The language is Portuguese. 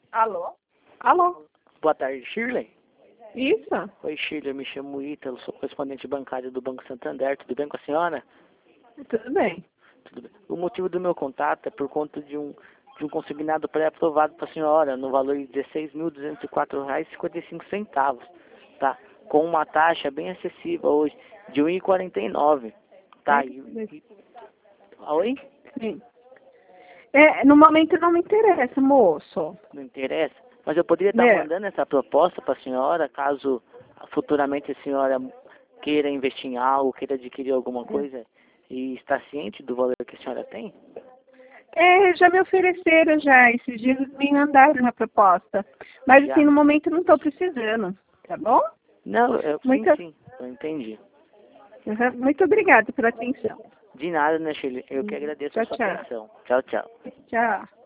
Alô? Alô? Boa tarde, Shirley. Isso? Oi, Shirley, eu me chamo Ítalo, sou correspondente bancário do Banco Santander. Tudo bem com a senhora? Tudo bem. Tudo bem. O motivo do meu contato é por conta de um consignado pré-aprovado para a senhora, no valor de R$ 16.204,55, tá? Com uma taxa bem acessível hoje, de R$ 1,49, tá? Oi? Sim. No momento não me interessa, moço. Não interessa? Mas eu poderia estar mandando essa proposta para a senhora, caso futuramente a senhora queira investir em algo, queira adquirir alguma coisa e está ciente do valor que a senhora tem? Já me ofereceram já, esses dias me mandaram na proposta. Mas Já. assim, no momento não estou precisando, tá bom? Não, Muito... sim, eu entendi. Uhum. Muito obrigada pela atenção. De nada, né, Shirley? Eu que agradeço a sua atenção. Tchau, tchau. Tchau.